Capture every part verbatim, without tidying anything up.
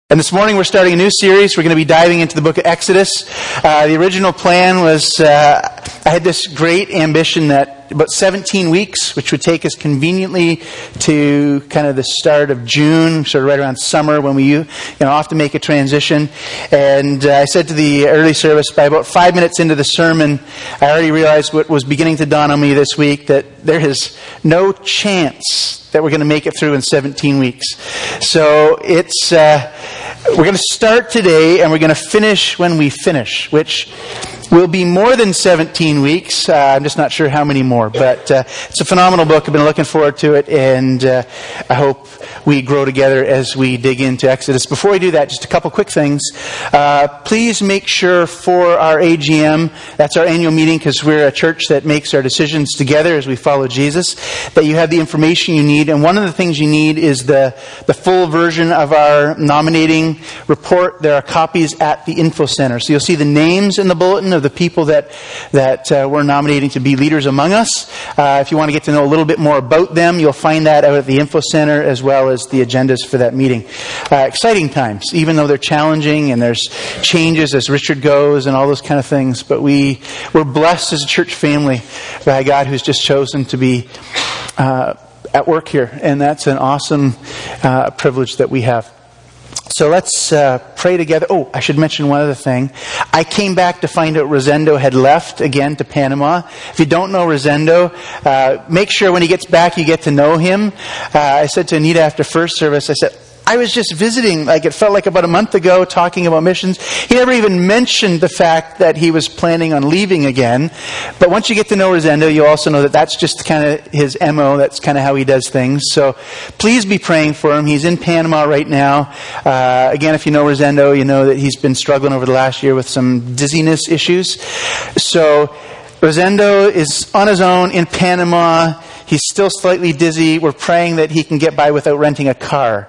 And this morning we're starting a new series. We're going to be diving into the book of Exodus. Uh, the original plan was, uh, I had this great ambition that about seventeen weeks, which would take us conveniently to kind of the start of June, sort of right around summer when we you know, often make a transition. And uh, I said to the early service, by about five minutes into the sermon, I already realized what was beginning to dawn on me this week, that there is no chance that we're going to make it through in seventeen weeks. So it's... Uh, We're going to start today and we're going to finish when we finish, which will be more than seventeen weeks. Uh, I'm just not sure how many more, but uh, it's a phenomenal book. I've been looking forward to it, and uh, I hope we grow together as we dig into Exodus. Before we do that, just a couple quick things. Uh, please make sure for our A G M, that's our annual meeting because we're a church that makes our decisions together as we follow Jesus, that you have the information you need. And one of the things you need is the, the full version of our nominating report. There are copies at the info center. So you'll see the names in the bulletin of the people that that uh, we're nominating to be leaders among us. Uh, if you want to get to know a little bit more about them, you'll find that out at the info center as well as the agendas for that meeting. Uh, exciting times, even though they're challenging and there's changes as Richard goes and all those kind of things. But we, we're blessed as a church family by a God who's just chosen to be uh, at work here. And that's an awesome uh, privilege that we have. So let's uh, pray together. Oh, I should mention one other thing. I came back to find out Rosendo had left again to Panama. If you don't know Rosendo, uh, make sure when he gets back you get to know him. Uh, I said to Anita after first service, I said, I was just visiting, like it felt like about a month ago, talking about missions. He never even mentioned the fact that he was planning on leaving again. But once you get to know Rosendo, you also know that that's just kind of his M O. That's kind of how he does things. So please be praying for him. He's in Panama right now. Uh, again, if you know Rosendo, you know that he's been struggling over the last year with some dizziness issues. So Rosendo is on his own in Panama. He's still slightly dizzy. We're praying that he can get by without renting a car.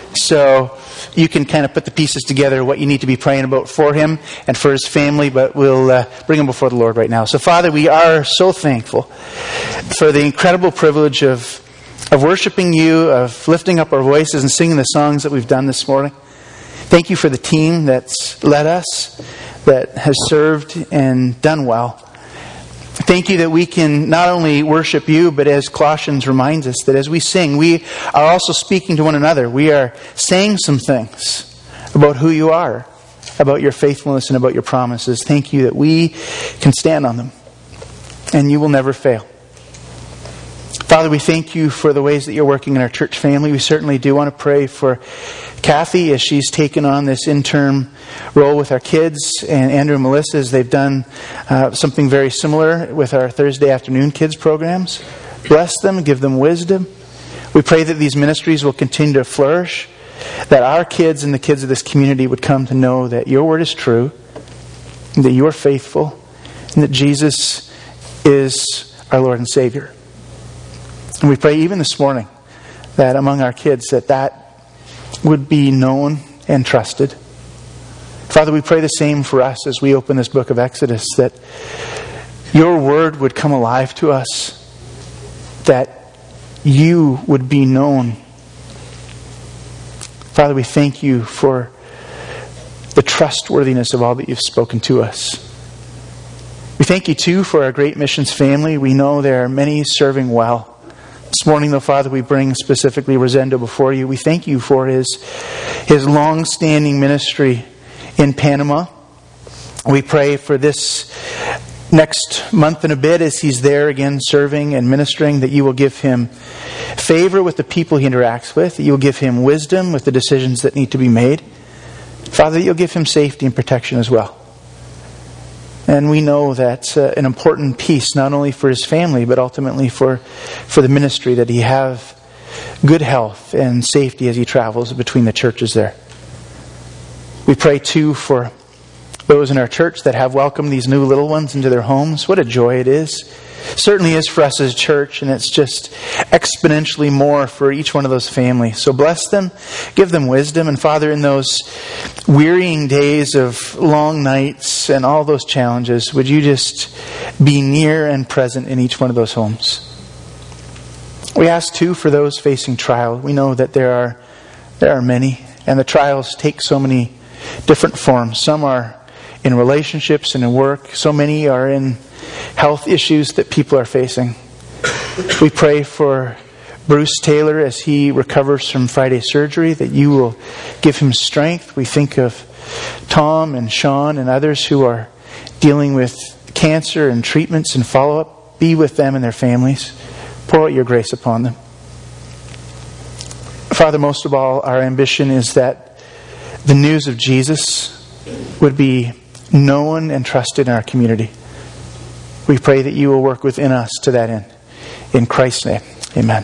So you can kind of put the pieces together, what you need to be praying about for him and for his family, but we'll uh, bring him before the Lord right now. So Father, we are so thankful for the incredible privilege of of worshiping you, of lifting up our voices and singing the songs that we've done this morning. Thank you for the team that's led us, that has served and done well. Thank you that we can not only worship you, but as Colossians reminds us, that as we sing, we are also speaking to one another. We are saying some things about who you are, about your faithfulness and about your promises. Thank you that we can stand on them, and you will never fail. Father, we thank you for the ways that you're working in our church family. We certainly do want to pray for Kathy as she's taken on this interim role with our kids, and Andrew and Melissa as they've done uh, something very similar with our Thursday afternoon kids programs. Bless them, give them wisdom. We pray that these ministries will continue to flourish, that our kids and the kids of this community would come to know that your word is true, that you are faithful, and that Jesus is our Lord and Savior. And we pray even this morning that among our kids that that would be known and trusted. Father, we pray the same for us as we open this book of Exodus, that your word would come alive to us, that you would be known. Father, we thank you for the trustworthiness of all that you've spoken to us. We thank you too for our great missions family. We know there are many serving well. This morning, though, Father, we bring specifically Rosendo before you. We thank you for his, his long-standing ministry in Panama. We pray for this next month and a bit as he's there again serving and ministering, that you will give him favor with the people he interacts with, that you will give him wisdom with the decisions that need to be made. Father, that you'll give him safety and protection as well. And we know that's uh, an important piece, not only for his family, but ultimately for, for the ministry, that he have good health and safety as he travels between the churches there. We pray too for those in our church that have welcomed these new little ones into their homes. What a joy it is. Certainly is for us as a church, and it's just exponentially more for each one of those families. So bless them, give them wisdom, and Father, in those wearying days of long nights and all those challenges, would you just be near and present in each one of those homes. We ask too for those facing trial. We know that there are there are many, And the trials take so many different forms. Some are in relationships and in work. So many are in health issues that people are facing. We pray for Bruce Taylor as he recovers from Friday's surgery, that you will give him strength. We think of Tom and Sean and others who are dealing with cancer and treatments and follow-up. Be with them and their families. Pour out your grace upon them. Father, most of all, our ambition is that the news of Jesus would be known and trusted in our community. We pray that you will work within us to that end. In Christ's name, amen.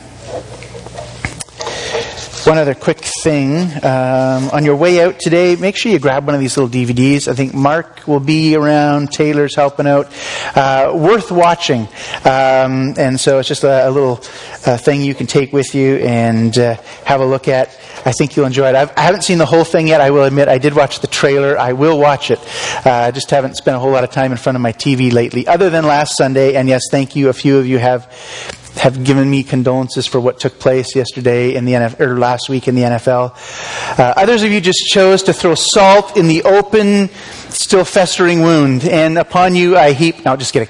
One other quick thing. Um, on your way out today, make sure you grab one of these little D V Ds. I think Mark will be around. Taylor's helping out. Uh, worth watching. Um, and so it's just a, a little uh, thing you can take with you and uh, have a look at. I think you'll enjoy it. I've, I haven't seen the whole thing yet. I will admit I did watch the trailer. I will watch it. Uh, I just haven't spent a whole lot of time in front of my T V lately, other than last Sunday. And yes, thank you. A few of you have have given me condolences for what took place yesterday in the N F L, or last week in the N F L. Uh, others of you just chose to throw salt in the open, still festering wound, and upon you I heap. No, just kidding.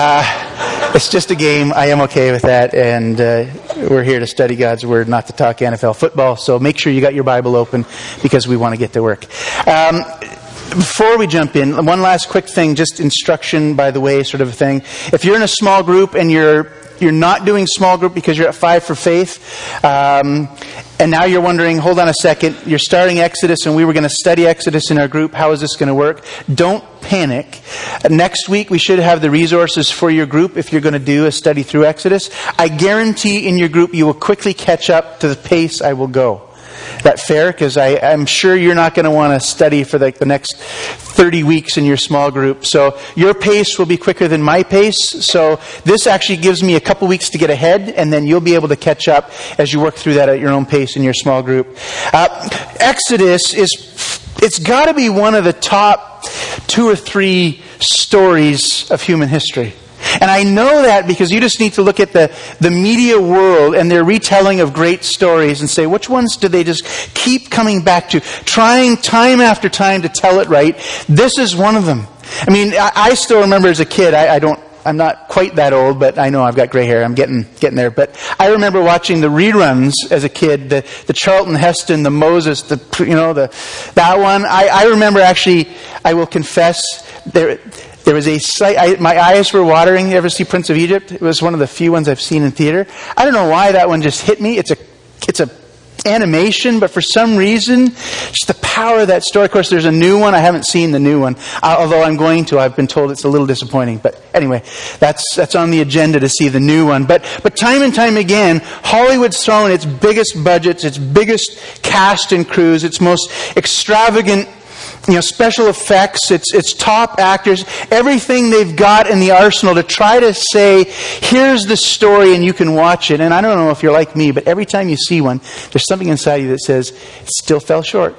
Uh, it's just a game. I am okay with that, and uh, we're here to study God's Word, not to talk N F L football. So make sure you got your Bible open because we want to get to work. Um, Before we jump in, one last quick thing, just instruction by the way sort of a thing. If you're in a small group and you're you're not doing small group because you're at Five for Faith, um, and now you're wondering, hold on a second, you're starting Exodus and we were going to study Exodus in our group, how is this going to work? Don't panic. Next week we should have the resources for your group if you're going to do a study through Exodus. I guarantee in your group you will quickly catch up to the pace I will go. That fair? Because I'm sure you're not going to want to study for like the next thirty weeks in your small group. So your pace will be quicker than my pace. So this actually gives me a couple weeks to get ahead, and then you'll be able to catch up as you work through that at your own pace in your small group. Uh, Exodus is, it's got to be one of the top two or three stories of human history. And I know that because you just need to look at the, the media world and their retelling of great stories and say, which ones do they just keep coming back to, trying time after time to tell it right? This is one of them. I mean, I, I still remember as a kid, I, I don't, I'm not quite that old, but I know I've got gray hair. I'm getting getting there. But I remember watching the reruns as a kid, the, the Charlton Heston, the Moses, the you know the that one. I, I remember actually. I will confess there. There was a sight, I, my eyes were watering. You ever see Prince of Egypt? It was one of the few ones I've seen in theater. I don't know why that one just hit me. It's a, it's a animation, but for some reason, just the power of that story. Of course, there's a new one. I haven't seen the new one, uh, although I'm going to. I've been told it's a little disappointing. But anyway, that's that's on the agenda to see the new one. But but time and time again, Hollywood's thrown its biggest budgets, its biggest cast and crews, its most extravagant, you know, special effects, it's it's top actors, everything they've got in the arsenal to try to say, here's the story and you can watch it. And I don't know if you're like me, but every time you see one, there's something inside you that says, it still fell short.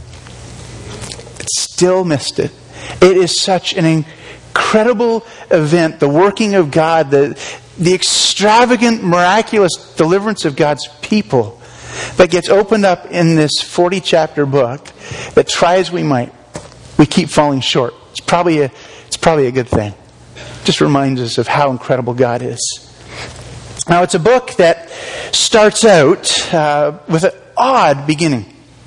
It still missed it. It is such an incredible event, the working of God, the, the extravagant, miraculous deliverance of God's people that gets opened up in this forty-chapter book that try as we might, we keep falling short. It's probably a, it's probably a good thing. It just reminds us of how incredible God is. Now, it's a book that starts out uh, with an odd beginning.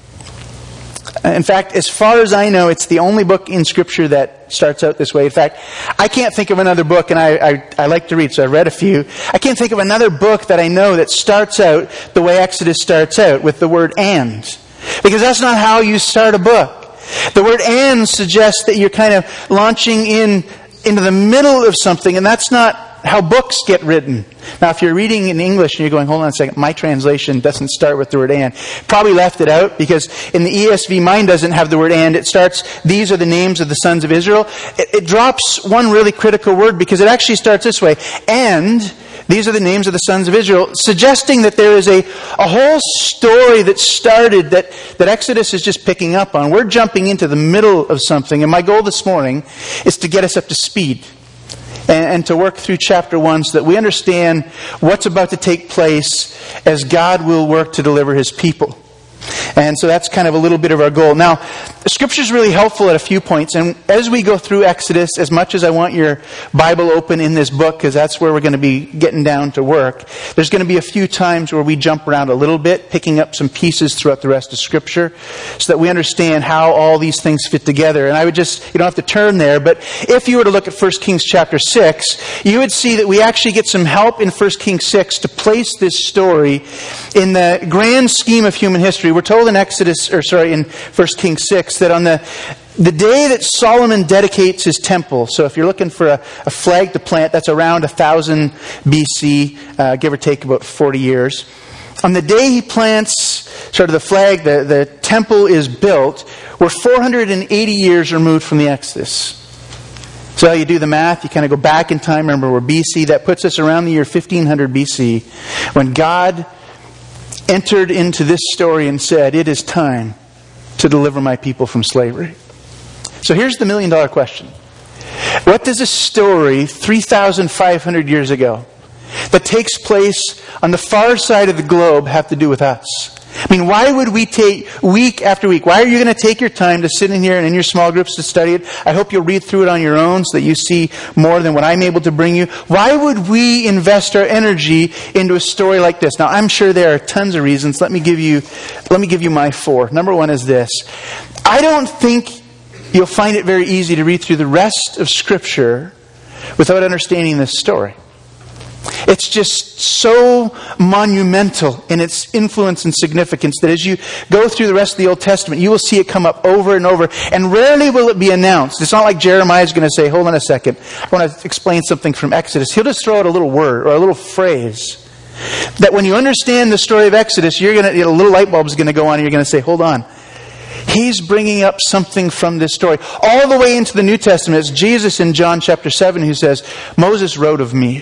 In fact, as far as I know, it's the only book in Scripture that starts out this way. In fact, I can't think of another book, and I, I, I like to read, so I've read a few. I can't think of another book that I know that starts out the way Exodus starts out, with the word "and." Because that's not how you start a book. The word "and" suggests that you're kind of launching in into the middle of something, and that's not how books get written. Now, if you're reading in English and you're going, hold on a second, my translation doesn't start with the word "and." Probably left it out because in the E S V, mine doesn't have the word "and." It starts, these are the names of the sons of Israel. It, it drops one really critical word because it actually starts this way, and these are the names of the sons of Israel, suggesting that there is a, a whole story that started that, that Exodus is just picking up on. We're jumping into the middle of something, and my goal this morning is to get us up to speed and, and to work through chapter one so that we understand what's about to take place as God will work to deliver His people. And so that's kind of a little bit of our goal. Now, the Scripture is really helpful at a few points. And as we go through Exodus, as much as I want your Bible open in this book, because that's where we're going to be getting down to work, there's going to be a few times where we jump around a little bit, picking up some pieces throughout the rest of Scripture, so that we understand how all these things fit together. And I would just, you don't have to turn there, but if you were to look at First Kings chapter six, you would see that we actually get some help in First Kings six to place this story in the grand scheme of human history. We're told in Exodus, or sorry, in First Kings six, that on the the day that Solomon dedicates his temple, so if you're looking for a, a flag to plant, that's around one thousand B C, uh, give or take about forty years. On the day he plants sort of the flag, the, the temple is built, we're four hundred eighty years removed from the Exodus. So you do the math, you kind of go back in time, remember we're B C, that puts us around the year fifteen hundred B C, when God entered into this story and said, it is time to deliver my people from slavery. So here's the million dollar question. What does a story three thousand five hundred years ago that takes place on the far side of the globe have to do with us? I mean, why would we take week after week? Why are you going to take your time to sit in here and in your small groups to study it? I hope you'll read through it on your own so that you see more than what I'm able to bring you. Why would we invest our energy into a story like this? Now, I'm sure there are tons of reasons. Let me give you, let me give you my four. Number one is this. I don't think you'll find it very easy to read through the rest of Scripture without understanding this story. It's just so monumental in its influence and significance that as you go through the rest of the Old Testament, you will see it come up over and over. And rarely will it be announced. It's not like Jeremiah is going to say, hold on a second, I want to explain something from Exodus. He'll just throw out a little word or a little phrase that when you understand the story of Exodus, you're going to, a little light bulb is going to go on and you're going to say, hold on. He's bringing up something from this story. All the way into the New Testament, it's Jesus in John chapter seven who says, Moses wrote of me.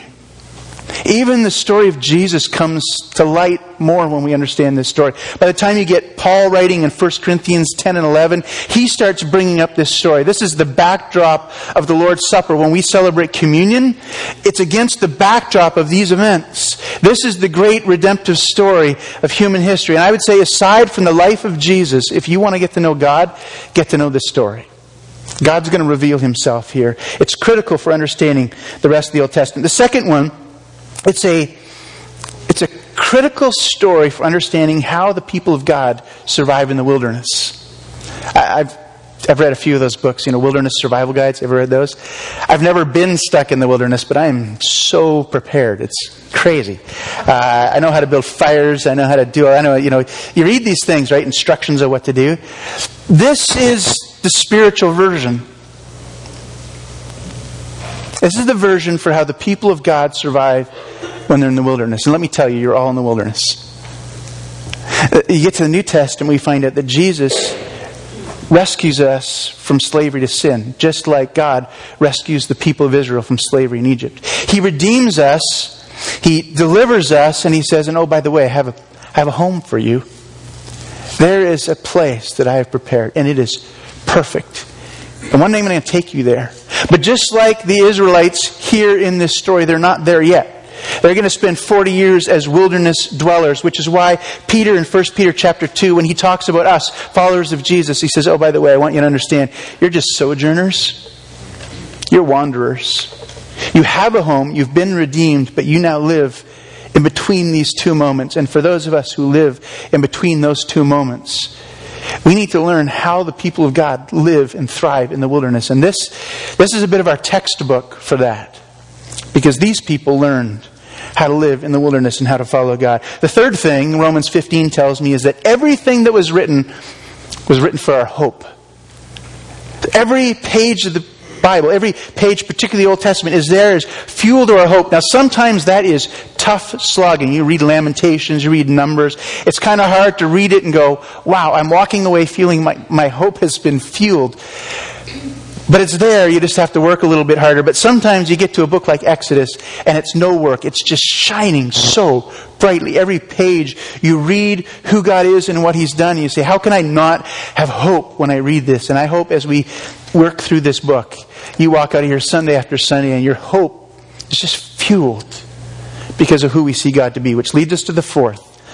Even the story of Jesus comes to light more when we understand this story. By the time you get Paul writing in First Corinthians ten and eleven, he starts bringing up this story. This is the backdrop of the Lord's Supper. When we celebrate communion, it's against the backdrop of these events. This is the great redemptive story of human history. And I would say, aside from the life of Jesus, if you want to get to know God, get to know this story. God's going to reveal Himself here. It's critical for understanding the rest of the Old Testament. The second one, It's a, it's a critical story for understanding how the people of God survive in the wilderness. I, I've, I've read a few of those books, you know, Wilderness Survival Guides. Ever read those? I've never been stuck in the wilderness, but I am so prepared. It's crazy. Uh, I know how to build fires. I know how to do, I know, you know, you read these things, right? Instructions of what to do. This is the spiritual version. This is the version for how the people of God survive when they're in the wilderness. And let me tell you, you're all in the wilderness. You get to the New Testament, we find out that Jesus rescues us from slavery to sin, just like God rescues the people of Israel from slavery in Egypt. He redeems us, He delivers us, and He says, and oh, by the way, I have a, I have a home for you. There is a place that I have prepared, and it is perfect. And one day I'm going to take you there. But just like the Israelites here in this story, they're not there yet. They're going to spend forty years as wilderness dwellers, which is why Peter in First Peter chapter two, when he talks about us, followers of Jesus, he says, oh, by the way, I want you to understand, you're just sojourners. You're wanderers. You have a home, you've been redeemed, but you now live in between these two moments. And for those of us who live in between those two moments, we need to learn how the people of God live and thrive in the wilderness. And this, this is a bit of our textbook for that. Because these people learned how to live in the wilderness and how to follow God. The third thing, Romans fifteen tells me, is that everything that was written was written for our hope. Every page of the Bible, every page, particularly the Old Testament, is there as fuel to our hope. Now, sometimes that is tough slogging. You read Lamentations, you read Numbers. It's kind of hard to read it and go, wow, I'm walking away feeling my, my hope has been fueled. But it's there, you just have to work a little bit harder. But sometimes you get to a book like Exodus, and it's no work. It's just shining so brightly. Every page, you read who God is and what He's done, and you say, how can I not have hope when I read this? And I hope as we work through this book, you walk out of here Sunday after Sunday, and your hope is just fueled because of who we see God to be. Which leads us to the fourth.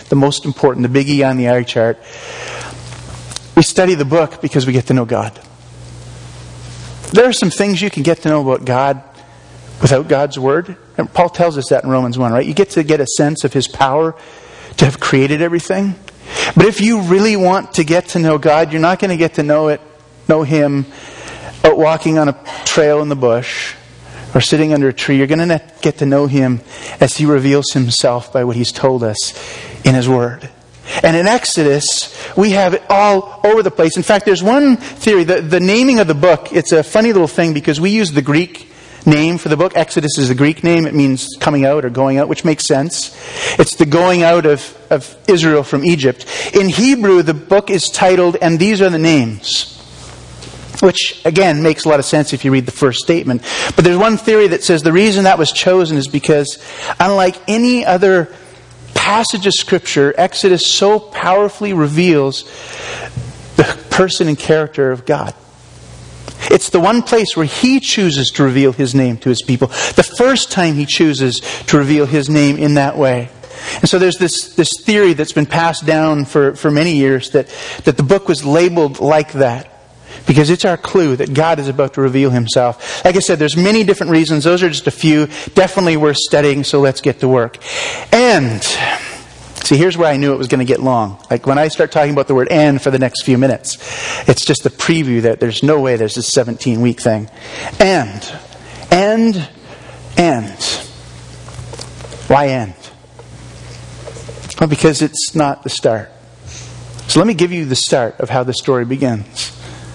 the most important, the big E on the eye chart. We study the book because we get to know God. There are some things you can get to know about God without God's Word. And Paul tells us that in Romans one, right? You get to get a sense of His power to have created everything. But if you really want to get to know God, you're not going to get to know it, know Him out walking on a trail in the bush or sitting under a tree. You're going to get to know Him as He reveals Himself by what He's told us in His Word. And in Exodus, we have it all over the place. In fact, there's one theory. The, the naming of the book, it's a funny little thing because we use the Greek name for the book. Exodus is the Greek name. It means coming out or going out, which makes sense. It's the going out of, of Israel from Egypt. In Hebrew, the book is titled, "And These Are the Names," which, again, makes a lot of sense if you read the first statement. But there's one theory that says the reason that was chosen is because, unlike any other passage of Scripture, Exodus so powerfully reveals the person and character of God. It's the one place where He chooses to reveal His name to His people. The first time He chooses to reveal His name in that way. And so there's this, this theory that's been passed down for, for many years that, that the book was labeled like that. Because it's our clue that God is about to reveal Himself. Like I said, there's many different reasons. Those are just a few. Definitely worth studying, so let's get to work. And, see, here's where I knew it was going to get long. Like when I start talking about the word "and" for the next few minutes, it's just a preview that there's no way there's this seventeen-week thing. And, and, and. Why and? Well, because it's not the start. So let me give you the start of how the story begins.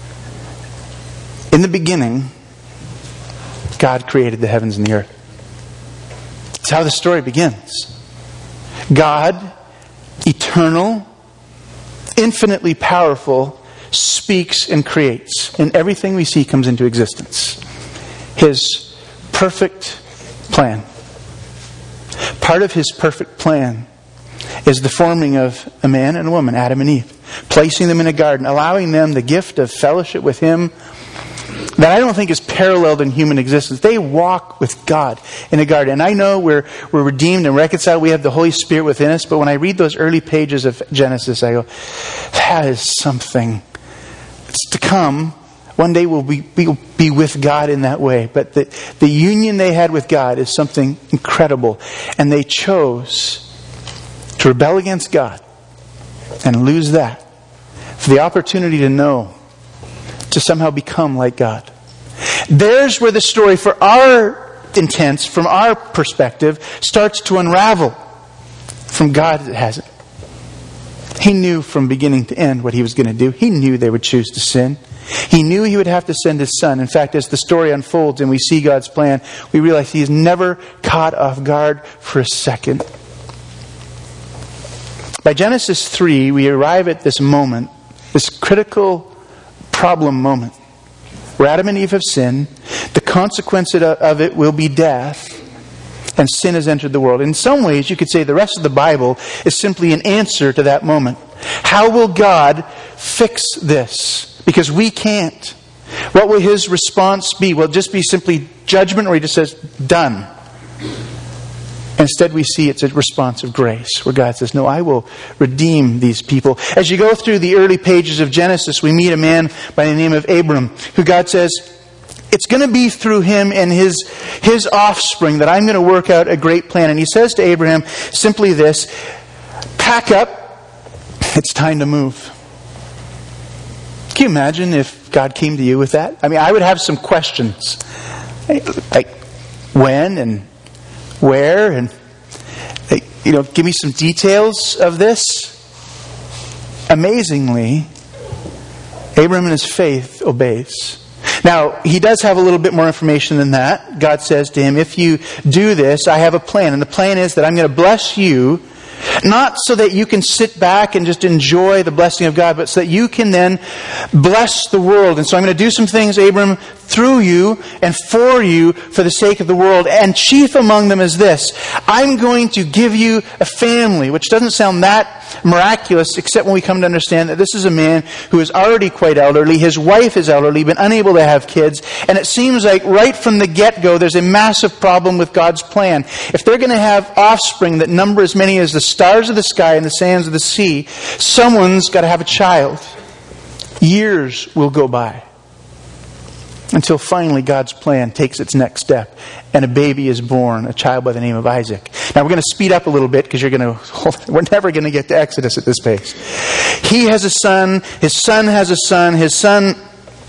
In the beginning, God created the heavens and the earth. That's how the story begins. God, eternal, infinitely powerful, speaks and creates. And everything we see comes into existence. His perfect plan. Part of His perfect plan is the forming of a man and a woman, Adam and Eve. Placing them in a garden, allowing them the gift of fellowship with Him that I don't think is paralleled in human existence. They walk with God in a garden. And I know we're we're redeemed and reconciled. We have the Holy Spirit within us. But when I read those early pages of Genesis, I go, that is something that's to come. One day we'll be, we'll be with God in that way. But the, the union they had with God is something incredible. And they chose to rebel against God and lose that for the opportunity to know, to somehow become like God. There's where the story, for our intents, from our perspective, starts to unravel. From God, it hasn't. He knew from beginning to end what He was going to do. He knew they would choose to sin. He knew He would have to send His Son. In fact, as the story unfolds and we see God's plan, we realize He is never caught off guard for a second. By Genesis three, we arrive at this moment, this critical problem moment, where Adam and Eve have sinned. The consequence of it will be death, and sin has entered the world. In some ways, you could say the rest of the Bible is simply an answer to that moment. How will God fix this? Because we can't. What will His response be? Will it just be simply judgment, or He just says, done? Instead, we see it's a response of grace, where God says, no, I will redeem these people. As you go through the early pages of Genesis, we meet a man by the name of Abram, who God says, it's going to be through him and his, his offspring that I'm going to work out a great plan. And He says to Abraham simply this, pack up, it's time to move. Can you imagine if God came to you with that? I mean, I would have some questions. Like, when and where, and you know, give me some details of this. Amazingly, Abram in his faith obeys. Now, he does have a little bit more information than that. God says to him, if you do this, I have a plan. And the plan is that I'm going to bless you, not so that you can sit back and just enjoy the blessing of God, but so that you can then bless the world. And so I'm going to do some things, Abram, through you and for you for the sake of the world. And chief among them is this: I'm going to give you a family, which doesn't sound that miraculous, except when we come to understand that this is a man who is already quite elderly. His wife is elderly, been unable to have kids. And it seems like right from the get-go, there's a massive problem with God's plan. If they're going to have offspring that number as many as the stars of the sky and the sands of the sea, someone's got to have a child. Years will go by until finally God's plan takes its next step and a baby is born, a child by the name of Isaac. Now we're going to speed up a little bit because you're going to, we're never going to get to Exodus at this pace. He has a son, his son has a son, his son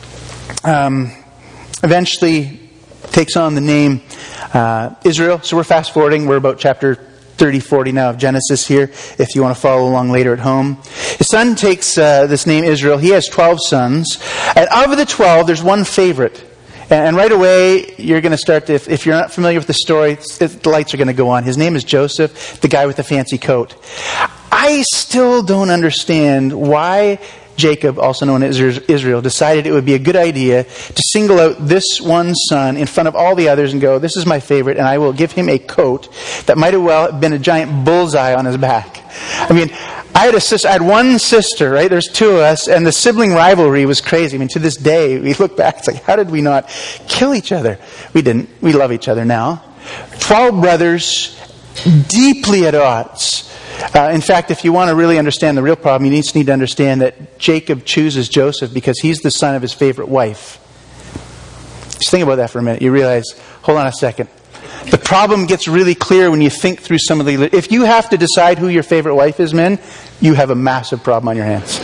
um, eventually takes on the name uh, Israel. So we're fast forwarding, we're about chapter thirty, forty now of Genesis here, if you want to follow along later at home. His son takes uh, this name Israel. He has twelve sons. And of the twelve, there's one favorite. And, and right away, you're going to start to, if, if you're not familiar with the story, it, the lights are going to go on. His name is Joseph, the guy with the fancy coat. I still don't understand why Jacob, also known as Israel, decided it would be a good idea to single out this one son in front of all the others and go, this is my favorite, and I will give him a coat that might have well been a giant bullseye on his back. I mean, I had a sister, I had one sister, right? There's two of us, and the sibling rivalry was crazy. I mean, to this day, we look back, it's like, how did we not kill each other? We didn't. We love each other now. Twelve brothers, deeply at odds. Uh, in fact, if you want to really understand the real problem, you just need to understand that Jacob chooses Joseph because he's the son of his favorite wife. Just think about that for a minute. You realize, hold on a second. The problem gets really clear when you think through some of the... If you have to decide who your favorite wife is, men, you have a massive problem on your hands.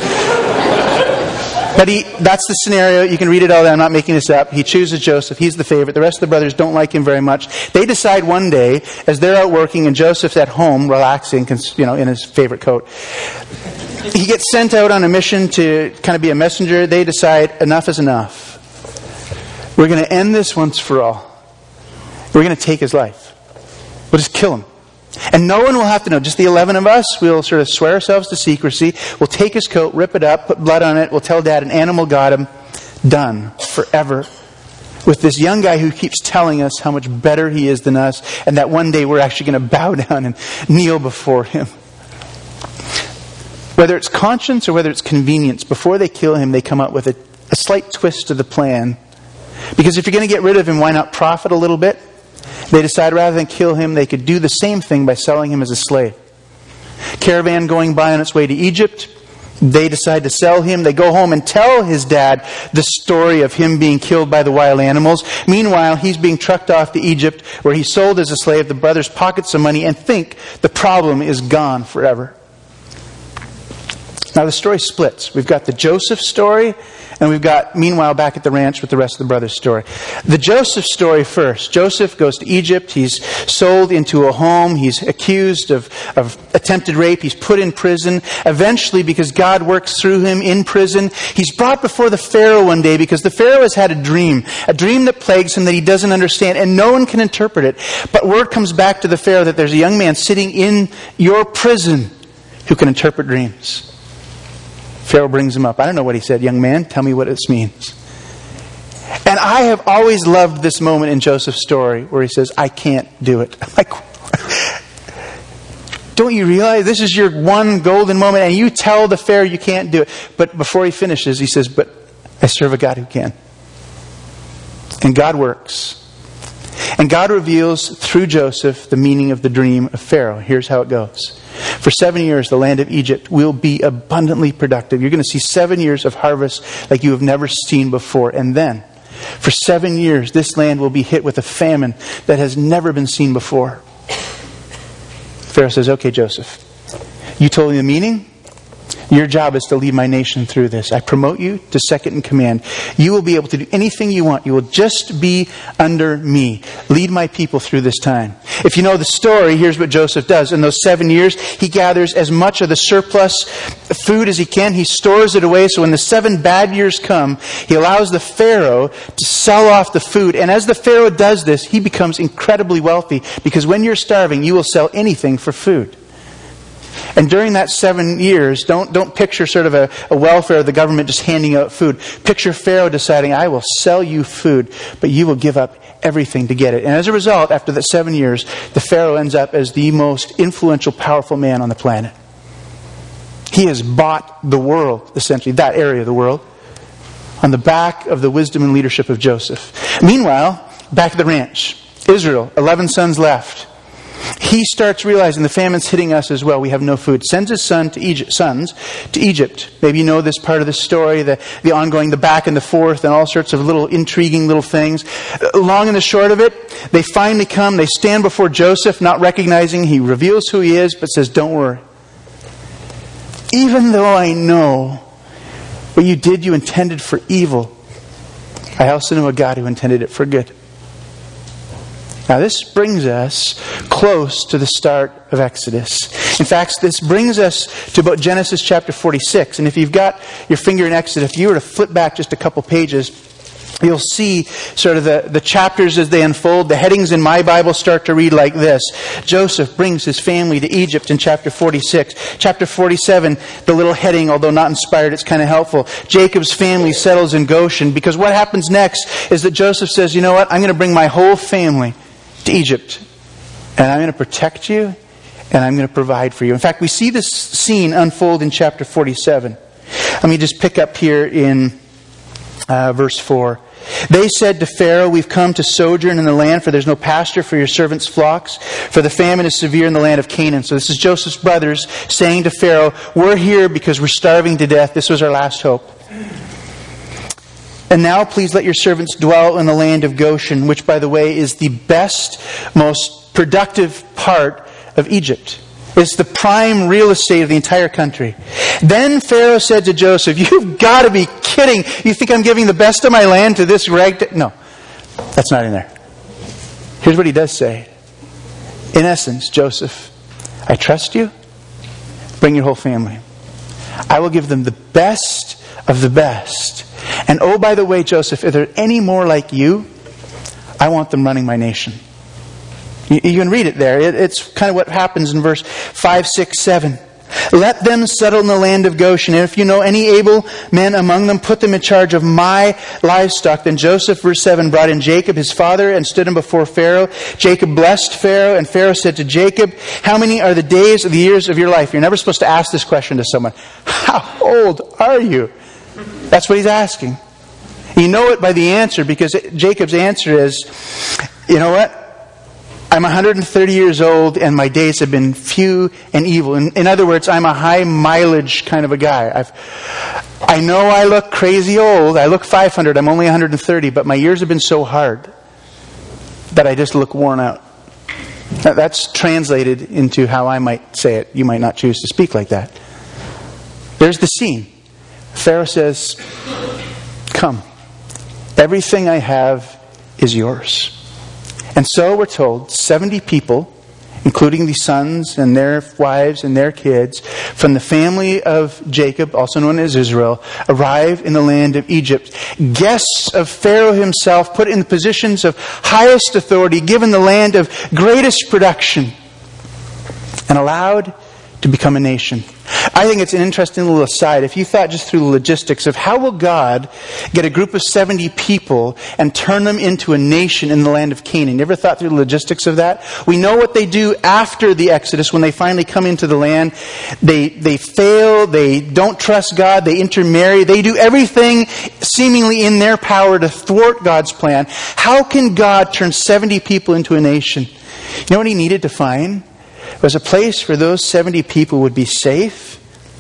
But he, that's the scenario. You can read it all there. I'm not making this up. He chooses Joseph. He's the favorite. The rest of the brothers don't like him very much. They decide one day, as they're out working and Joseph's at home relaxing, you know, in his favorite coat, he gets sent out on a mission to kind of be a messenger. They decide, enough is enough. We're going to end this once for all. We're going to take his life. We'll just kill him. And no one will have to know. Just the eleven of us. We'll sort of swear ourselves to secrecy. We'll take his coat, rip it up, put blood on it. We'll tell Dad an animal got him. Done. Forever. With this young guy who keeps telling us how much better he is than us. And that one day we're actually going to bow down and kneel before him. Whether it's conscience or whether it's convenience, before they kill him, they come up with a, a slight twist to the plan. Because if you're going to get rid of him, why not profit a little bit? They decide rather than kill him, they could do the same thing by selling him as a slave. Caravan going by on its way to Egypt. They decide to sell him. They go home and tell his dad the story of him being killed by the wild animals. Meanwhile, he's being trucked off to Egypt where he's sold as a slave. The brothers pocket some money and think the problem is gone forever. Now the story splits. We've got the Joseph story, and we've got, meanwhile, back at the ranch with the rest of the brothers' story. The Joseph story first. Joseph goes to Egypt. He's sold into a home. He's accused of, of attempted rape. He's put in prison. Eventually, because God works through him in prison, he's brought before the Pharaoh one day because the Pharaoh has had a dream. A dream that plagues him that he doesn't understand, and no one can interpret it. But word comes back to the Pharaoh that there's a young man sitting in your prison who can interpret dreams. Pharaoh brings him up. I don't know what he said. Young man, tell me what this means. And I have always loved this moment in Joseph's story where he says, I can't do it. I'm like, don't you realize this is your one golden moment and you tell the Pharaoh you can't do it. But before he finishes, he says, but I serve a God who can. And God works. And God reveals through Joseph the meaning of the dream of Pharaoh. Here's how it goes. For seven years, the land of Egypt will be abundantly productive. You're going to see seven years of harvest like you have never seen before. And then, for seven years, this land will be hit with a famine that has never been seen before. Pharaoh says, okay, Joseph, you told me the meaning. Your job is to lead my nation through this. I promote you to second in command. You will be able to do anything you want. You will just be under me. Lead my people through this time. If you know the story, here's what Joseph does. In those seven years, he gathers as much of the surplus food as he can. He stores it away. So when the seven bad years come, he allows the Pharaoh to sell off the food. And as the Pharaoh does this, he becomes incredibly wealthy. Because when you're starving, you will sell anything for food. And during that seven years, don't don't picture sort of a, a welfare of the government just handing out food. Picture Pharaoh deciding, I will sell you food, but you will give up everything to get it. And as a result, after that seven years, the Pharaoh ends up as the most influential, powerful man on the planet. He has bought the world, essentially, that area of the world, on the back of the wisdom and leadership of Joseph. Meanwhile, back at the ranch, Israel, eleven sons left. he starts realizing the famine's hitting us as well. We have no food. Sends his son to Egypt, sons to Egypt. Maybe you know this part of the story, the, the ongoing, the back and the forth, and all sorts of little intriguing little things. Long and the short of it, they finally come. They stand before Joseph, not recognizing he reveals who he is, but says, don't worry. Even though I know what you did, you intended for evil, I also know a God who intended it for good. Now this brings us close to the start of Exodus. In fact, this brings us to about Genesis chapter forty-six. And if you've got your finger in Exodus, if you were to flip back just a couple pages, you'll see sort of the, the chapters as they unfold. The headings in my Bible start to read like this. Joseph brings his family to Egypt in chapter forty-six. Chapter forty-seven, the little heading, although not inspired, it's kind of helpful. Jacob's family settles in Goshen, because what happens next is that Joseph says, you know what, I'm going to bring my whole family to Egypt, and I'm going to protect you, and I'm going to provide for you. In fact, we see this scene unfold in chapter forty-seven. Let me just pick up here in uh, verse four. They said to Pharaoh, we've come to sojourn in the land, for there's no pasture for your servants' flocks, for the famine is severe in the land of Canaan. So this is Joseph's brothers saying to Pharaoh, we're here because we're starving to death. This was our last hope. And now please let your servants dwell in the land of Goshen, which, by the way, is the best, most productive part of Egypt. It's the prime real estate of the entire country. Then Pharaoh said to Joseph, you've got to be kidding. You think I'm giving the best of my land to this rag? No, that's not in there. Here's what he does say. In essence, Joseph, I trust you. Bring your whole family. I will give them the best of the best. And oh, by the way, Joseph, if there are any more like you, I want them running my nation. You, you can read it there. It, it's kind of what happens in verse five, six, seven. Let them settle in the land of Goshen. And if you know any able men among them, put them in charge of my livestock. Then Joseph, verse seven, brought in Jacob, his father, and stood him before Pharaoh. Jacob blessed Pharaoh, and Pharaoh said to Jacob, how many are the days of the years of your life? You're never supposed to ask this question to someone. How old are you? That's what he's asking. You know it by the answer, because Jacob's answer is, you know what? I'm one hundred thirty years old and my days have been few and evil. In, in other words, I'm a high mileage kind of a guy. I've, I know I look crazy old. I look five hundred. I'm only one hundred thirty, but my years have been so hard that I just look worn out. Now, that's translated into how I might say it. You might not choose to speak like that. There's the scene. Pharaoh says, come. Everything I have is yours. And so we're told seventy people, including the sons and their wives and their kids, from the family of Jacob, also known as Israel, arrive in the land of Egypt. Guests of Pharaoh himself, put in the positions of highest authority, given the land of greatest production, and allowed to become a nation. I think it's an interesting little aside. If you thought just through the logistics of how will God get a group of seventy people and turn them into a nation in the land of Canaan? You ever thought through the logistics of that? We know what they do after the Exodus when they finally come into the land. They, they fail. They don't trust God. They intermarry. They do everything seemingly in their power to thwart God's plan. How can God turn seventy people into a nation? You know what he needed to find? It was a place where those seventy people would be safe.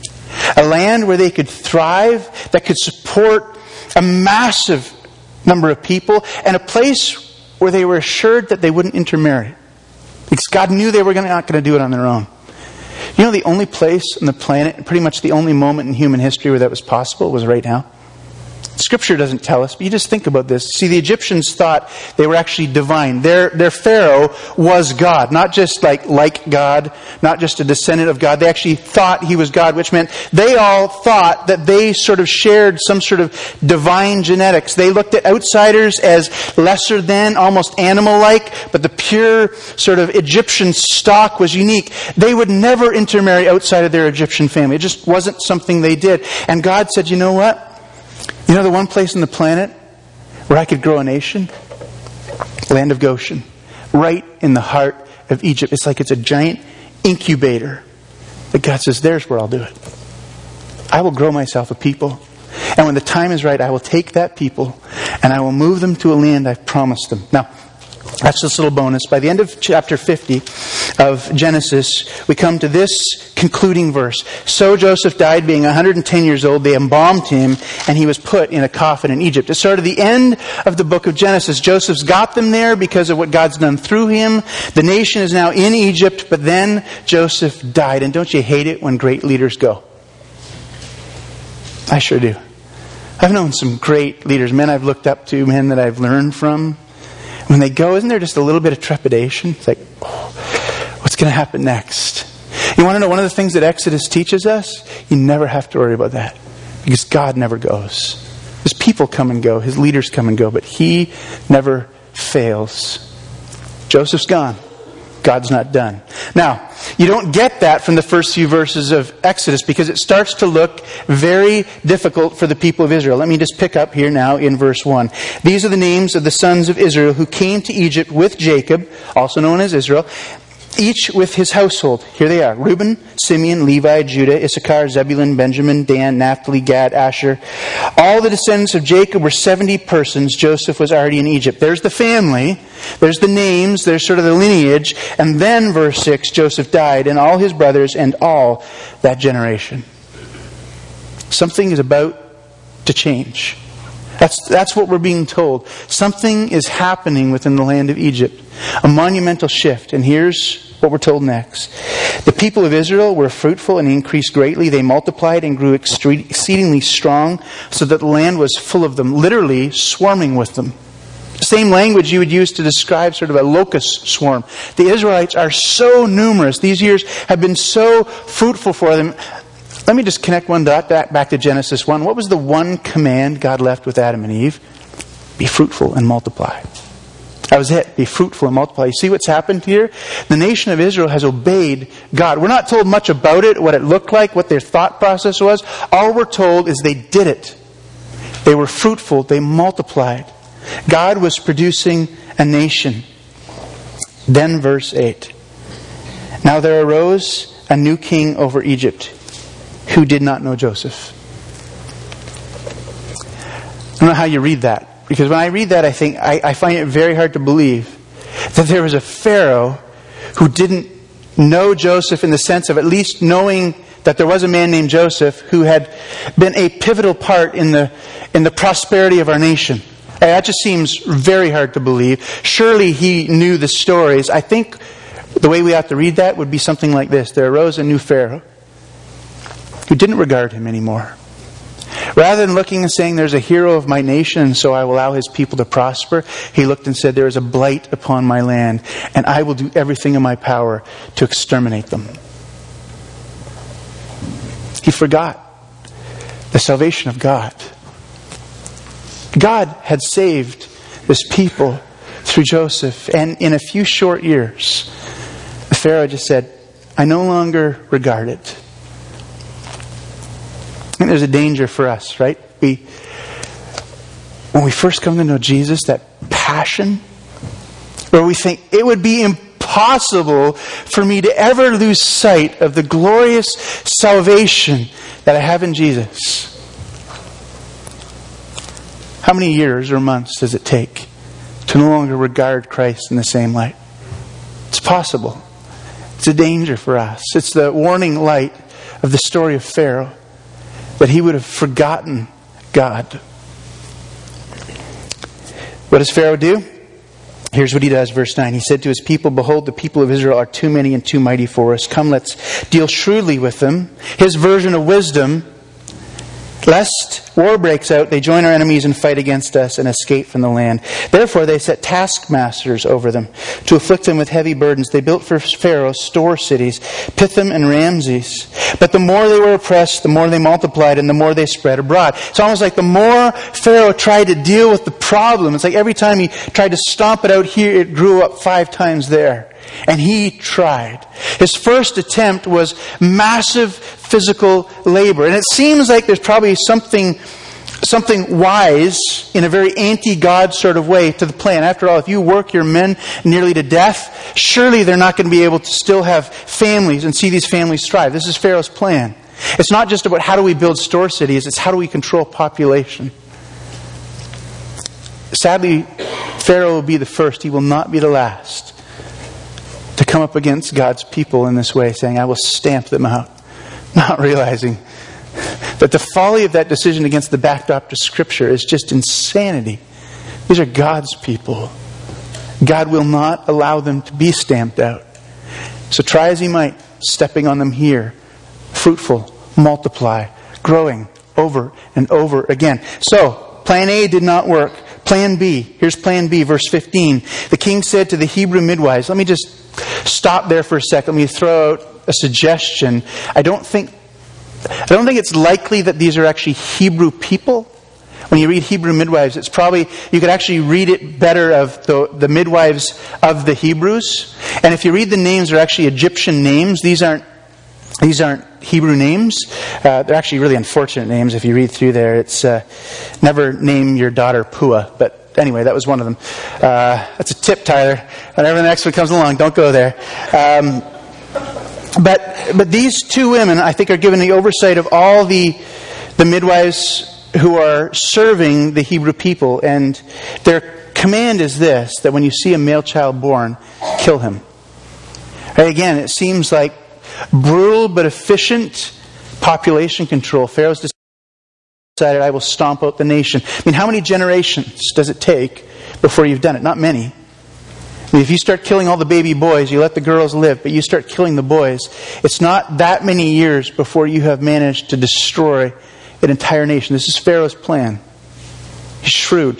A land where they could thrive, that could support a massive number of people. And a place where they were assured that they wouldn't intermarry. Because God knew they were not going to do it on their own. You know, the only place on the planet, pretty much the only moment in human history where that was possible was right now. Scripture doesn't tell us, but you just think about this. See, the Egyptians thought they were actually divine. Their, their Pharaoh was God. Not just like, like God, not just a descendant of God. They actually thought he was God, which meant they all thought that they sort of shared some sort of divine genetics. They looked at outsiders as lesser than, almost animal-like, but the pure sort of Egyptian stock was unique. They would never intermarry outside of their Egyptian family. It just wasn't something they did. And God said, you know what? You know the one place on the planet where I could grow a nation? Land of Goshen. Right in the heart of Egypt. It's like it's a giant incubator. That God says, there's where I'll do it. I will grow myself a people. And when the time is right, I will take that people and I will move them to a land I've promised them. Now, That's this little bonus. By the end of chapter fifty of Genesis, we come to this concluding verse. So Joseph died being one hundred ten years old. They embalmed him, and he was put in a coffin in Egypt. It's sort of the end of the book of Genesis. Joseph's got them there because of what God's done through him. The nation is now in Egypt, but then Joseph died. And don't you hate it when great leaders go? I sure do. I've known some great leaders, men I've looked up to, men that I've learned from. When they go, isn't there just a little bit of trepidation? It's like, oh, what's going to happen next? You want to know one of the things that Exodus teaches us? You never have to worry about that. Because God never goes. His people come and go. His leaders come and go. But He never fails. Joseph's gone. God's not done. Now, you don't get that from the first few verses of Exodus because it starts to look very difficult for the people of Israel. Let me just pick up here now in verse one. These are the names of the sons of Israel who came to Egypt with Jacob, also known as Israel, each with his household. Here they are. Reuben, Simeon, Levi, Judah, Issachar, Zebulun, Benjamin, Dan, Naphtali, Gad, Asher. All the descendants of Jacob were seventy persons. Joseph was already in Egypt. There's the family. There's the names. There's sort of the lineage. And then, verse six, Joseph died, and all his brothers, and all that generation. Something is about to change. That's, that's what we're being told. Something is happening within the land of Egypt. A monumental shift. And here's what we're told next. The people of Israel were fruitful and increased greatly. They multiplied and grew exceedingly strong, so that the land was full of them, literally swarming with them. Same language you would use to describe sort of a locust swarm. The Israelites are so numerous. These years have been so fruitful for them. Let me just connect one dot back to Genesis one. What was the one command God left with Adam and Eve? Be fruitful and multiply. That was it. Be fruitful and multiply. You see what's happened here? The nation of Israel has obeyed God. We're not told much about it, what it looked like, what their thought process was. All we're told is they did it. They were fruitful. They multiplied. God was producing a nation. Then verse eight. Now there arose a new king over Egypt who did not know Joseph. I don't know how you read that. Because when I read that, I think I, I find it very hard to believe that there was a Pharaoh who didn't know Joseph in the sense of at least knowing that there was a man named Joseph who had been a pivotal part in the in the prosperity of our nation. That just seems very hard to believe. Surely he knew the stories. I think the way we have to read that would be something like this. There arose a new Pharaoh who didn't regard him anymore. Rather than looking and saying, there's a hero of my nation, so I will allow his people to prosper, he looked and said, there is a blight upon my land, and I will do everything in my power to exterminate them. He forgot the salvation of God. God had saved this people through Joseph, and in a few short years, the Pharaoh just said, I no longer regard it. I think there's a danger for us, right? We, when we first come to know Jesus, that passion, where we think it would be impossible for me to ever lose sight of the glorious salvation that I have in Jesus. How many years or months does it take to no longer regard Christ in the same light? It's possible. It's a danger for us. It's the warning light of the story of Pharaoh, that he would have forgotten God. What does Pharaoh do? Here's what he does, verse nine. He said to his people, behold, the people of Israel are too many and too mighty for us. Come, let's deal shrewdly with them. His version of wisdom, lest war breaks out, they join our enemies and fight against us and escape from the land. Therefore they set taskmasters over them to afflict them with heavy burdens. They built for Pharaoh store cities, Pithom and Ramses. But the more they were oppressed, the more they multiplied and the more they spread abroad. It's almost like the more Pharaoh tried to deal with the problem, it's like every time he tried to stomp it out here, it grew up five times there. And he tried. His first attempt was massive physical labor. And it seems like there's probably something something wise in a very anti-God sort of way to the plan. After all, if you work your men nearly to death, surely they're not going to be able to still have families and see these families thrive. This is Pharaoh's plan. It's not just about how do we build store cities, it's how do we control population. Sadly, Pharaoh will be the first. He will not be the last to come up against God's people in this way, saying, I will stamp them out. Not realizing that the folly of that decision against the backdrop to Scripture is just insanity. These are God's people. God will not allow them to be stamped out. So try as he might, stepping on them here. Fruitful, multiply, growing over and over again. So, plan A did not work. Plan B. Here's plan B, verse fifteen. The king said to the Hebrew midwives, let me just stop there for a second. Let me throw out a suggestion. I don't think, I don't think it's likely that these are actually Hebrew people. When you read Hebrew midwives, it's probably, you could actually read it better of the, the midwives of the Hebrews. And if you read the names, they're actually Egyptian names. These aren't, these aren't Hebrew names. Uh, they're actually really unfortunate names if you read through there. It's, uh, never name your daughter Pua. But anyway, that was one of them. Uh, that's a tip, Tyler. Whenever the next one comes along, don't go there. Um, but, but these two women, I think, are given the oversight of all the, the midwives who are serving the Hebrew people, and their command is this, that when you see a male child born, kill him. Right, again, it seems like brutal but efficient population control. Pharaoh's decided, I will stomp out the nation. I mean, how many generations does it take before you've done it? Not many. I mean, if you start killing all the baby boys, you let the girls live, but you start killing the boys, it's not that many years before you have managed to destroy an entire nation. This is Pharaoh's plan. He's shrewd.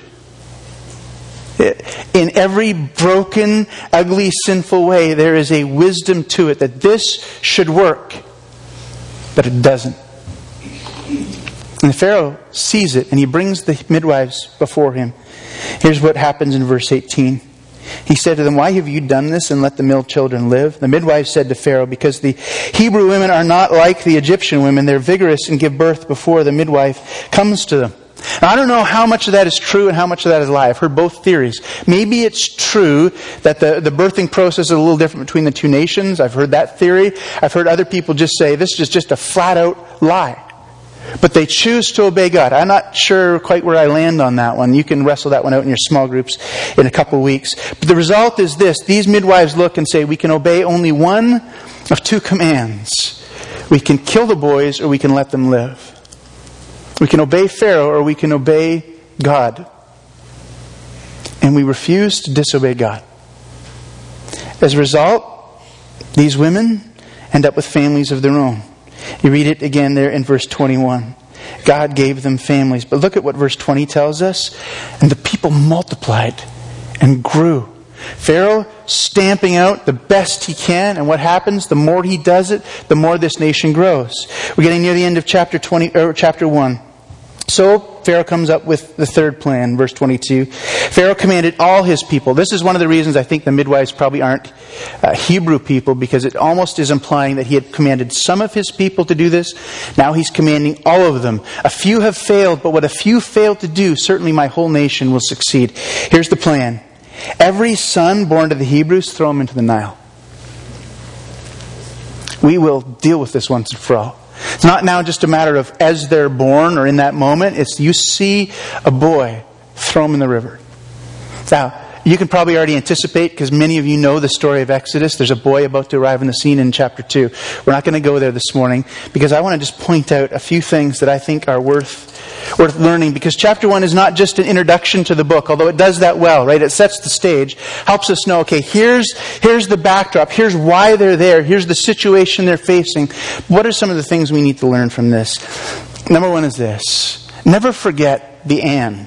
In every broken, ugly, sinful way, there is a wisdom to it that this should work, but it doesn't. And Pharaoh sees it, and he brings the midwives before him. Here's what happens in verse eighteen. He said to them, why have you done this and let the male children live? The midwives said to Pharaoh, because the Hebrew women are not like the Egyptian women. They're vigorous and give birth before the midwife comes to them. Now, I don't know how much of that is true and how much of that is lie. I've heard both theories. Maybe it's true that the, the birthing process is a little different between the two nations. I've heard that theory. I've heard other people just say this is just a flat-out lie. But they choose to obey God. I'm not sure quite where I land on that one. You can wrestle that one out in your small groups in a couple of weeks. But the result is this. These midwives look and say, we can obey only one of two commands. We can kill the boys or we can let them live. We can obey Pharaoh or we can obey God. And we refuse to disobey God. As a result, these women end up with families of their own. You read it again there in verse twenty-one. God gave them families. But look at what verse twenty tells us. And the people multiplied and grew. Pharaoh stamping out the best he can. And what happens? The more he does it, the more this nation grows. We're getting near the end of chapter twenty, or chapter one. So Pharaoh comes up with the third plan, verse twenty-two. Pharaoh commanded all his people. This is one of the reasons I think the midwives probably aren't uh, Hebrew people, because it almost is implying that he had commanded some of his people to do this. Now he's commanding all of them. A few have failed, but what a few failed to do, certainly my whole nation will succeed. Here's the plan. Every son born to the Hebrews, throw him into the Nile. We will deal with this once and for all. It's not now just a matter of as they're born or in that moment. It's you see a boy, throw him in the river. Now, you can probably already anticipate, because many of you know the story of Exodus. There's a boy about to arrive in the scene in chapter two. We're not going to go there this morning, because I want to just point out a few things that I think are worth worth learning, because chapter one is not just an introduction to the book, although it does that well, right? It sets the stage, helps us know, okay, here's here's the backdrop, here's why they're there, here's the situation they're facing. What are some of the things we need to learn from this? Number one is this. Never forget the and.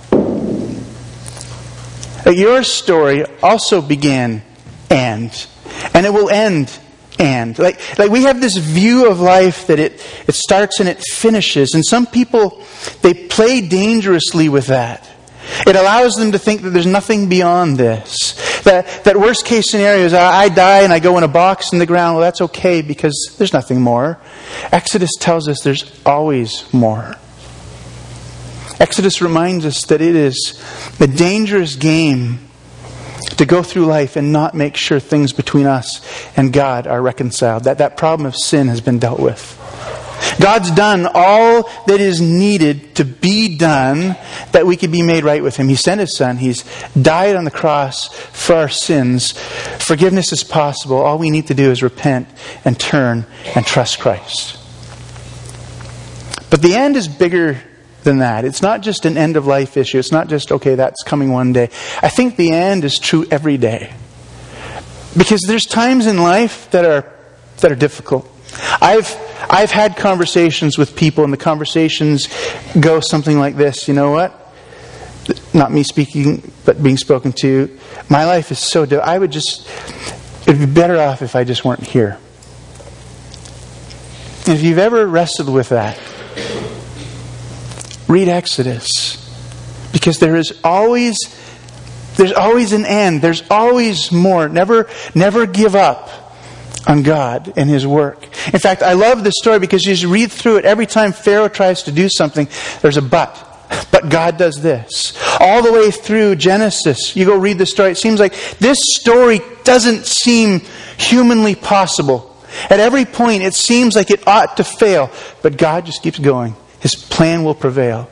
Your story also began and, and it will end and. Like, like we have this view of life that it, it starts and it finishes. And some people, they play dangerously with that. It allows them to think that there's nothing beyond this. That, that worst case scenario is I, I die and I go in a box in the ground. Well, that's okay because there's nothing more. Exodus tells us there's always more. Exodus reminds us that it is a dangerous game to go through life and not make sure things between us and God are reconciled. That that problem of sin has been dealt with. God's done all that is needed to be done that we could be made right with Him. He sent His Son. He's died on the cross for our sins. Forgiveness is possible. All we need to do is repent and turn and trust Christ. But the end is bigger than that. It's not just an end of life issue. It's not just, okay, that's coming one day. I think the end is true every day. Because there's times in life that are that are difficult. I've I've had conversations with people, and the conversations go something like this. You know what? Not me speaking, but being spoken to. My life is so difficult. I would just, it'd be better off if I just weren't here. And if you've ever wrestled with that, read Exodus. Because there is always, there's always an end. There's always more. Never, never give up on God and His work. In fact, I love this story because you just read through it. Every time Pharaoh tries to do something, there's a but. But God does this. All the way through Genesis, you go read the story. It seems like this story doesn't seem humanly possible. At every point, it seems like it ought to fail. But God just keeps going. His plan will prevail.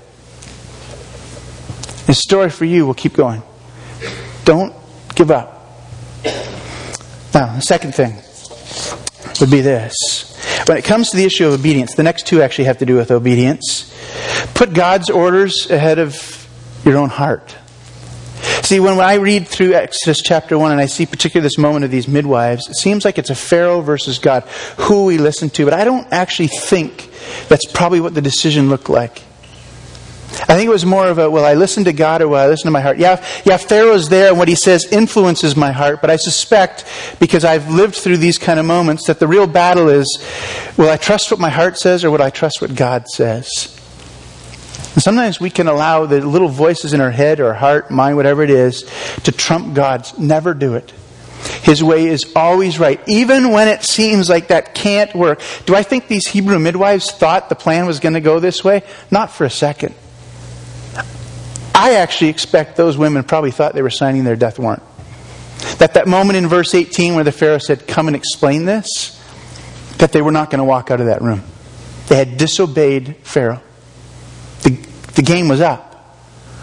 His story for you will keep going. Don't give up. Now, the second thing would be this. When it comes to the issue of obedience, the next two actually have to do with obedience. Put God's orders ahead of your own heart. See, when I read through Exodus chapter one and I see particularly this moment of these midwives, it seems like it's a Pharaoh versus God, who we listen to. But I don't actually think that's probably what the decision looked like. I think it was more of a, will I listen to God or will I listen to my heart? Yeah, yeah, Pharaoh's there and what he says influences my heart. But I suspect, because I've lived through these kind of moments, that the real battle is, will I trust what my heart says or will I trust what God says? And sometimes we can allow the little voices in our head or heart, mind, whatever it is, to trump God's. Never do it. His way is always right, even when it seems like that can't work. Do I think these Hebrew midwives thought the plan was going to go this way? Not for a second. I actually expect those women probably thought they were signing their death warrant. That that moment in verse eighteen where the Pharaoh said, come and explain this, that they were not going to walk out of that room. They had disobeyed Pharaoh. The, the game was up.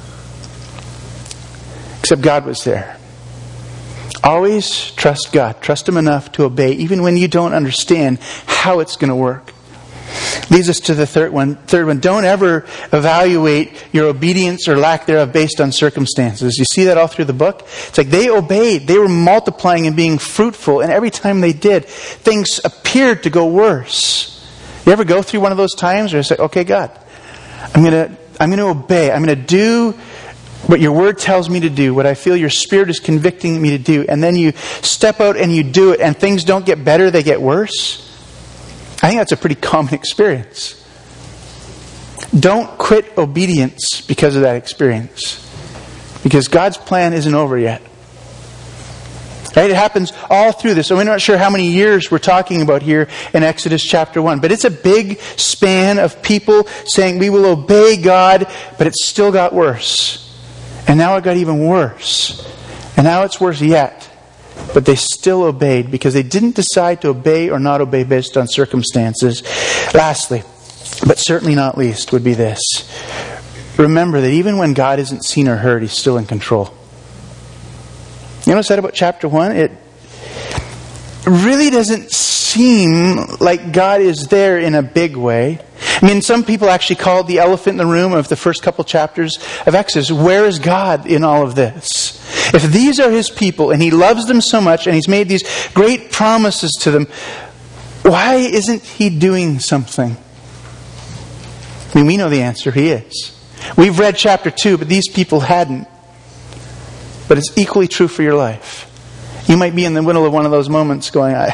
Except God was there. Always trust God. Trust Him enough to obey, even when you don't understand how it's going to work. Leads us to the third one. Third one, don't ever evaluate your obedience or lack thereof based on circumstances. You see that all through the book? It's like they obeyed. They were multiplying and being fruitful. And every time they did, things appeared to go worse. You ever go through one of those times where it's like, okay, God, I'm going to I'm going to obey. I'm going to do what your word tells me to do, what I feel your Spirit is convicting me to do. And then you step out and you do it, and things don't get better, they get worse. I think that's a pretty common experience. Don't quit obedience because of that experience. Because God's plan isn't over yet. Right? It happens all through this. So we're not sure how many years we're talking about here in Exodus chapter one. But it's a big span of people saying we will obey God, but it still got worse. And now it got even worse. And now it's worse yet. But they still obeyed because they didn't decide to obey or not obey based on circumstances. Lastly, but certainly not least, would be this. Remember that even when God isn't seen or heard, He's still in control. You know what I said about chapter one? It really doesn't seem like God is there in a big way. I mean, some people actually call it the elephant in the room of the first couple chapters of Exodus. Where is God in all of this? If these are His people and He loves them so much and He's made these great promises to them, why isn't He doing something? I mean, we know the answer. He is. We've read chapter two, but these people hadn't. But it's equally true for your life. You might be in the middle of one of those moments going, I,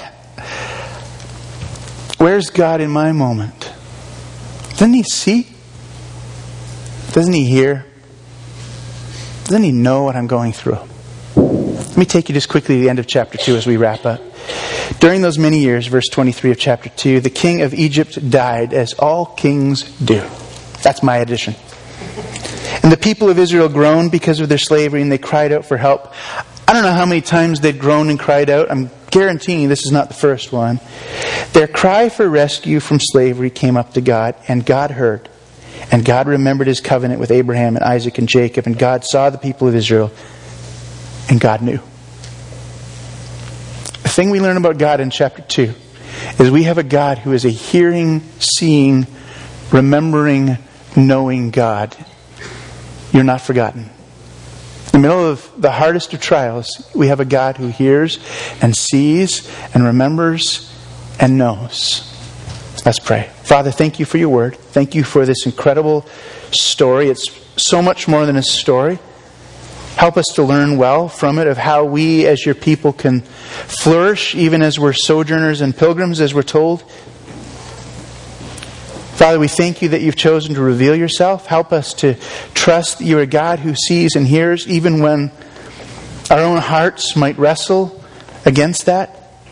where's God in my moment? Doesn't He see? Doesn't He hear? Doesn't He know what I'm going through? Let me take you just quickly to the end of chapter two as we wrap up. During those many years, verse twenty-three of chapter two, the king of Egypt died, as all kings do. That's my addition. And the people of Israel groaned because of their slavery, and they cried out for help. I don't know how many times they'd groaned and cried out. I'm guaranteeing this is not the first one. Their cry for rescue from slavery came up to God, and God heard. And God remembered His covenant with Abraham and Isaac and Jacob, and God saw the people of Israel, and God knew. The thing we learn about God in chapter two is we have a God who is a hearing, seeing, remembering, knowing God. You're not forgotten. In the middle of the hardest of trials, we have a God who hears and sees and remembers and knows. Let's pray. Father, thank you for your word. Thank you for this incredible story. It's so much more than a story. Help us to learn well from it of how we as your people can flourish even as we're sojourners and pilgrims, as we're told. Father, we thank you that you've chosen to reveal yourself. Help us to trust that you're a God who sees and hears even when our own hearts might wrestle against that.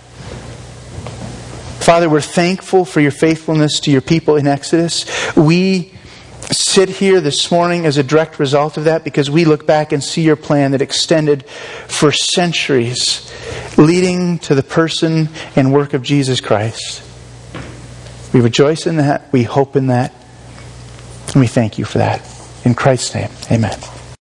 Father, we're thankful for your faithfulness to your people in Exodus. We sit here this morning as a direct result of that because we look back and see your plan that extended for centuries, leading to the person and work of Jesus Christ. We rejoice in that. We hope in that. And we thank you for that. In Christ's name, amen.